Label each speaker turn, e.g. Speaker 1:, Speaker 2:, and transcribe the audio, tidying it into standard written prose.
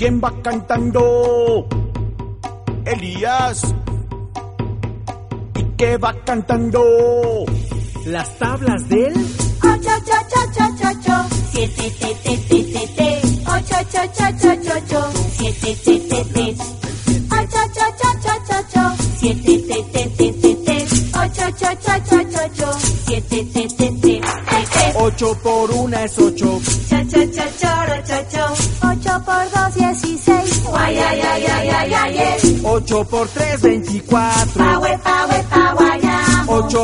Speaker 1: ¿Quién va cantando? Elías. ¿Y qué va cantando?
Speaker 2: Las tablas del
Speaker 3: 8, 8, 8, 8, 8, 7, te, te, te, te, te. 8, 8, 8, 8, 8, 7, te, te, te. 8, 8, 8, 8, 8, 7, te, te, te, te, te. 8, 8, 8, 8, 8, 7, te, te, te, te.
Speaker 1: 8 por 1 es 8.
Speaker 3: Cha, cha, cha, choro, cho, cho. 8 por 2, 16. Guay, ay, ay, ay, ay, ay, ay.
Speaker 1: 8 por 3, 24.
Speaker 3: Pawe, pawe, pawe,
Speaker 1: 8